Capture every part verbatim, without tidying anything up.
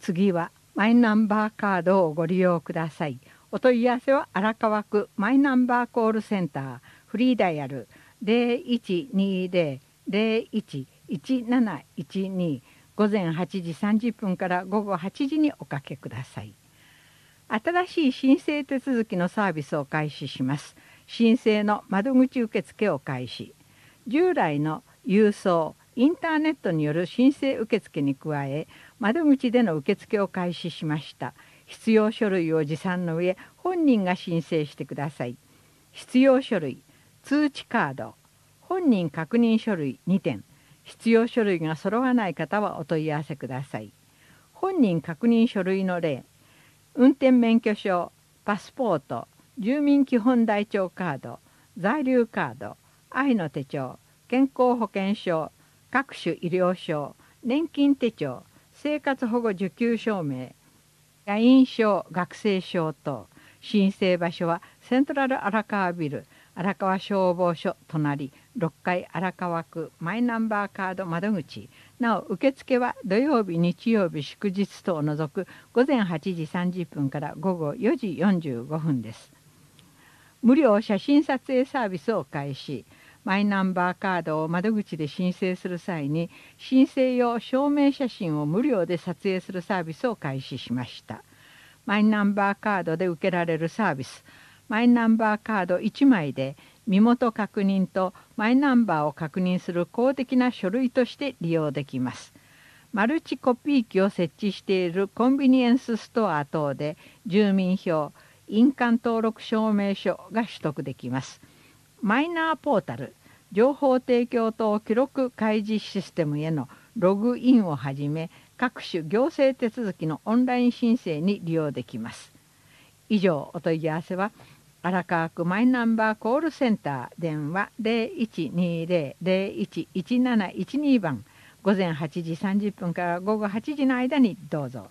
次はマイナンバーカードをご利用ください。お問い合わせは荒川区マイナンバーコールセンターフリーダイヤル ゼロいちにゼロ ゼロいち いちなないちに 午前はちじさんじゅっぷんから午後はちじにおかけください。新しい申請手続きのサービスを開始します。申請の窓口受付を開始。従来の郵送インターネットによる申請受付に加え、窓口での受付を開始しました。必要書類を持参の上、本人が申請してください。必要書類、通知カード、本人確認書類にてん、必要書類が揃わない方はお問い合わせください。本人確認書類の例、運転免許証、パスポート、住民基本台帳カード、在留カード、愛の手帳、健康保険証、各種医療証、年金手帳、生活保護受給証明、社員証、学生証等。申請場所はセントラル荒川ビル荒川消防署隣ろっかい荒川区マイナンバーカード窓口。なお受付は土曜日日曜日祝日等を除く午前はちじさんじゅっぷんから午後よじよんじゅうごふんです。無料写真撮影サービスを開始。マイナンバーカードを窓口で申請する際に申請用証明写真を無料で撮影するサービスを開始しました。マイナンバーカードで受けられるサービス。マイナンバーカードいちまいで身元確認とマイナンバーを確認する公的な書類として利用できます。マルチコピー機を設置しているコンビニエンスストア等で住民票、印鑑登録証明書が取得できます。マイナーポータル、情報提供等記録開示システムへのログインをはじめ、各種行政手続きのオンライン申請に利用できます。以上、お問い合わせは、荒川区マイナンバーコールセンター電話 ゼロいちにゼロ ゼロいち いちなないちに 番、午前はちじさんじゅっぷんから午後はちじの間にどうぞ。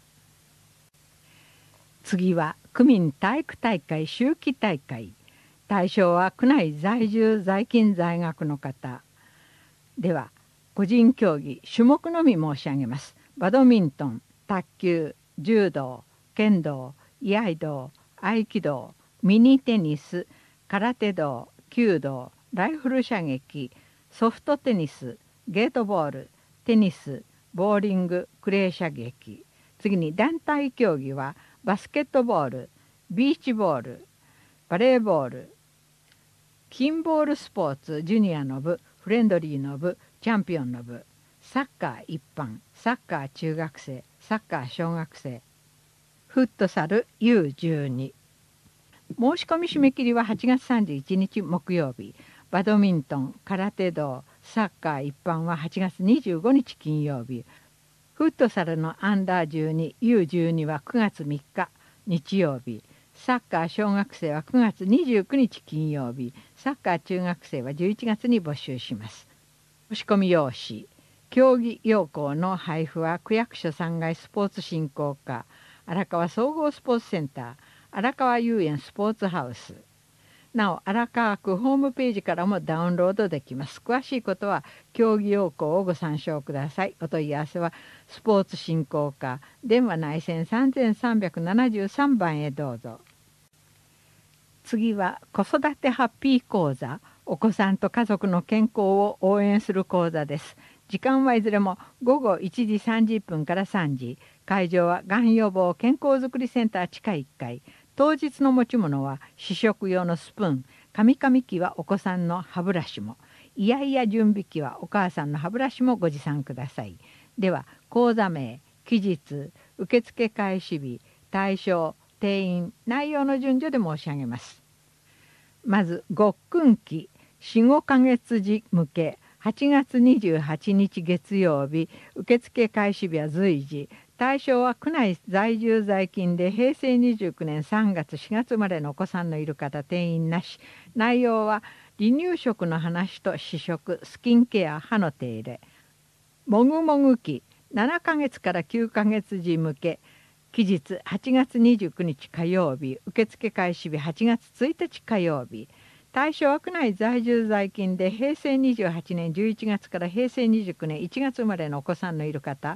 次は区民体育大会秋季大会。対象は区内在住在勤在学の方。では個人競技種目のみ申し上げます。バドミントン、卓球、柔道、剣道、居合道、合気道、ミニテニス、空手道、弓道、ライフル射撃、ソフトテニス、ゲートボール、テニス、ボーリング、クレー射撃。次に団体競技はバスケットボール、ビーチボール、バレーボール、キンボールスポーツジュニアの部、フレンドリーの部、チャンピオンの部、サッカー一般、サッカー中学生、サッカー小学生、フットサル ユーじゅうに。申し込み締め切りははちがつさんじゅういちにち木曜日、バドミントン、空手道、サッカー一般ははちがつにじゅうごにち金曜日、フットサルのアンダーじゅうに、ユーじゅうに はくがつみっか日曜日、サッカー小学生はくがつにじゅうくにち金曜日、サッカー中学生はじゅういちがつに募集します。申し込み用紙、競技要項の配布は区役所さんがいスポーツ振興課、荒川総合スポーツセンター、荒川遊園スポーツハウス。なお荒川区ホームページからもダウンロードできます。詳しいことは競技要項をご参照ください。お問い合わせはスポーツ振興課電話内線さんさんななさんばんへどうぞ。次は子育てハッピー講座。お子さんと家族の健康を応援する講座です。時間はいずれもごごいちじさんじゅっぷんからさんじ。会場はがん予防健康づくりセンター地下いっかい。当日の持ち物は試食用のスプーン、カミカミ機はお子さんの歯ブラシも、イヤイヤ準備機はお母さんの歯ブラシもご持参ください。では講座名、期日、受付開始日、対象、定員、内容の順序で申し上げます。まずごっくん期よん、ごかげつ時向けはちがつにじゅうはちにち月曜日、受付開始日は随時。対象は区内在住在勤でへいせいにじゅうきゅうねんさんがつしがつ生まれのお子さんのいる方、定員なし。内容は離乳食の話と試食、スキンケア、歯の手入れ。もぐもぐ期ななかげつからきゅうかげつ時向け、期日はちがつにじゅうくにち火曜日、受付開始日はちがつついたち火曜日。対象は区内在住在勤でへいせいにじゅうはちねんじゅういちがつからへいせいにじゅうきゅうねんいちがつ生まれのお子さんのいる方、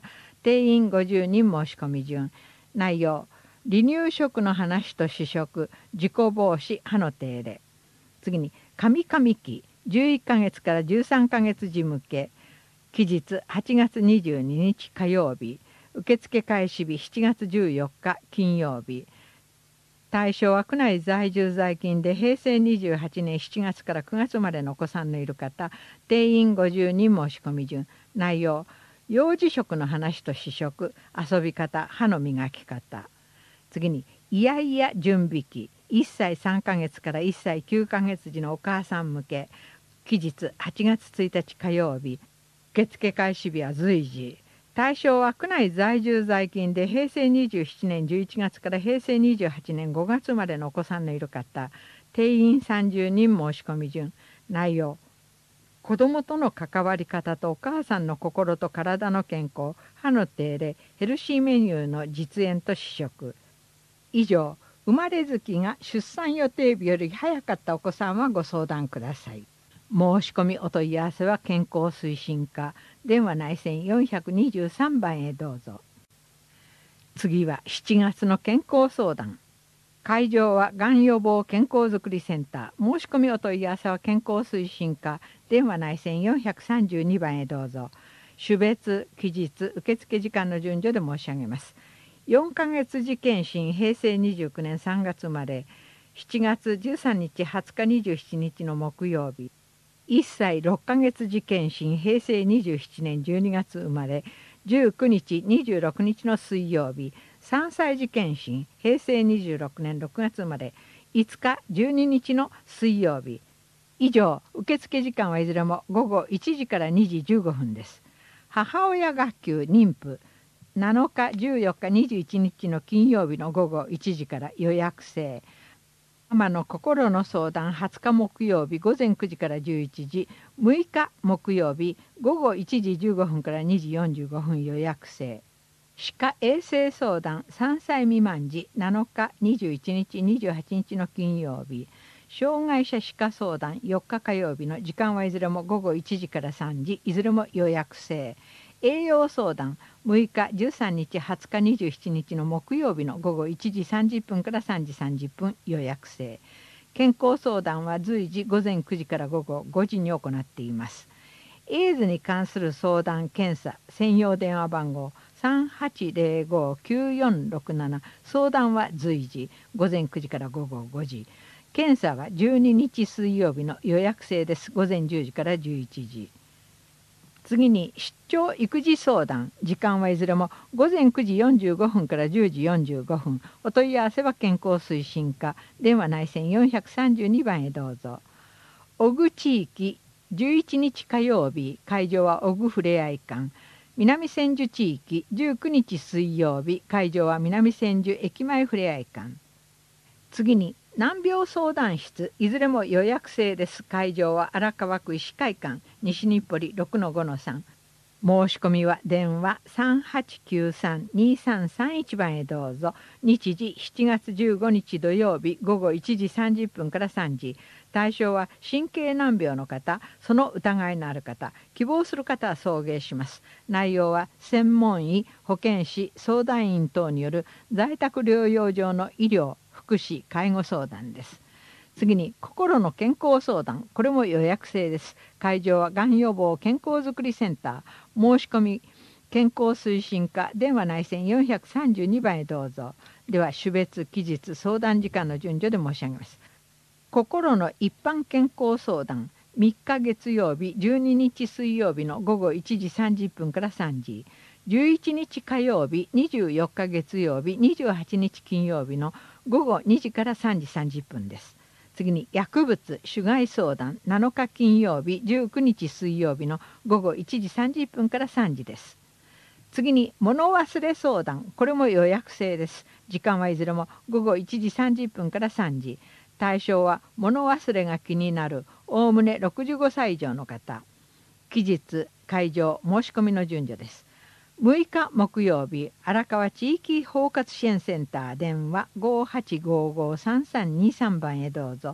定員ごじゅうにん申し込み順。内容、離乳食の話と試食、事故防止、歯の手入れ。次に、神々期、じゅういっかげつからじゅうさんかげつ児向け。期日はちがつにじゅうににち火曜日。受付開始日しちがつじゅうよっか金曜日。対象は区内在住在勤でへいせいにじゅうはちねんしちがつからくがつまでのお子さんのいる方、定員ごじゅうにん申し込み順。内容、幼児食の話と試食、遊び方、歯の磨き方。次に、イヤイヤ準備期、いっさいさんかげつからいっさいきゅうかげつ児のお母さん向け。期日はちがつついたち火曜日。受付開始日は随時。対象は区内在住在勤でへいせいにじゅうななねんじゅういちがつからへいせいにじゅうはちねんごがつまでのお子さんのいる方、定員さんじゅうにん申し込み順。内容、子どもとの関わり方とお母さんの心と体の健康、歯の手入れ、ヘルシーメニューの実演と試食。以上、生まれ月が出産予定日より早かったお子さんはご相談ください。申し込みお問い合わせは健康推進課、電話内線よんひゃくにじゅうさんばんへどうぞ。次はしちがつの健康相談。会場はがん予防健康づくりセンター。申し込みお問い合わせは健康推進課、電話内線よんひゃくさんじゅうにばんへどうぞ。種別、期日、受付時間の順序で申し上げます。よんかげつ時検診、へいせいにじゅうきゅうねんさんがつ生まれ、しちがつじゅうさんにち、はつか、にじゅうしちにちの木曜日。いっさいろっかげつ時検診、へいせいにじゅうななねんじゅうにがつ生まれ、じゅうくにち、にじゅうろくにちの水曜日。さんさい時検診、へいせいにじゅうろくねんろくがつ生まれ、いつか、じゅうににちの水曜日。以上、受付時間はいずれもごごいちじからにじじゅうごふんです。母親学級妊婦、なのか、じゅうよっか、にじゅういちにちの金曜日のごごいちじから予約制。ママの心の相談、はつか木曜日ごぜんくじからじゅういちじ、むいか木曜日ごごいちじじゅうごふんからにじよんじゅうごふん予約制。歯科衛生相談、さんさい未満時、なのか、にじゅういちにち、にじゅうはちにちの金曜日。障害者歯科相談、よっか火曜日の時間はいずれもごごいちじからさんじ、いずれも予約制。栄養相談、むいか、じゅうさんにち、はつか、にじゅうしちにちの木曜日のごごいちじさんじゅっぷんからさんじさんじゅっぷん予約制。健康相談は随時ごぜんくじからごごごじに行っています。エイズに関する相談検査専用電話番号さんはちぜろごきゅうよんろくなな、相談は随時ごぜんくじからごごごじ。検査はじゅうににち水曜日の予約制です。ごぜんじゅうじからじゅういちじ。次に出張育児相談、時間はいずれもごぜんくじよんじゅうごふんからじゅうじよんじゅうごふん。お問い合わせは健康推進課、電話内線よんひゃくさんじゅうにばんへどうぞ。小具地域、じゅういちにち火曜日、会場は小具ふれあい館。南千住地域、じゅうくにち水曜日、会場は南千住駅前ふれあい館。次に難病相談室、いずれも予約制です。会場は荒川区医師会館、西日暮里 ろくのごのさん。申し込みは電話さんはちきゅうさんにさんさんいちばんへどうぞ。日時しちがつじゅうごにち土曜日ごごいちじさんじゅっぷんからさんじ。対象は神経難病の方、その疑いのある方、希望する方は送迎します。内容は専門医、保健師、相談員等による在宅療養上の医療、福祉、介護相談です。次に心の健康相談、これも予約制です。会場はがん予防健康づくりセンター。申し込み健康推進課、電話内線よんひゃくさんじゅうにばんへどうぞ。では種別、期日、相談時間の順序で申し上げます。心の一般健康相談、みっか月曜日じゅうににち水曜日のごごいちじさんじゅっぷんからさんじ。じゅういちにち火曜日、にじゅうよっか月曜日、にじゅうはちにち金曜日のごごにじからさんじさんじゅっぷんです。次に薬物種害相談、なのか金曜日、じゅうくにち水曜日のごごいちじさんじゅっぷんからさんじです。次に物忘れ相談、これも予約制です。時間はいずれもごごいちじさんじゅっぷんからさんじ。対象は物忘れが気になるおおむねろくじゅうごさい以上の方。期日、会場、申し込みの順序です。むいか木曜日、荒川地域包括支援センター、電話ごはちごごさんさんにさんばんへどうぞ。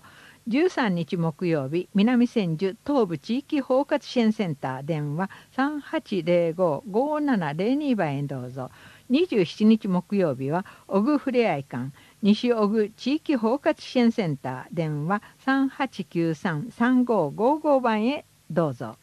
じゅうさんにち木曜日、南千住東部地域包括支援センター電話さんはちゼロご ごななゼロに番へどうぞ。にじゅうしちにち木曜日はオグふれあい館西オグ地域包括支援センター電話さんはちきゅうさん さんごごご番へどうぞ。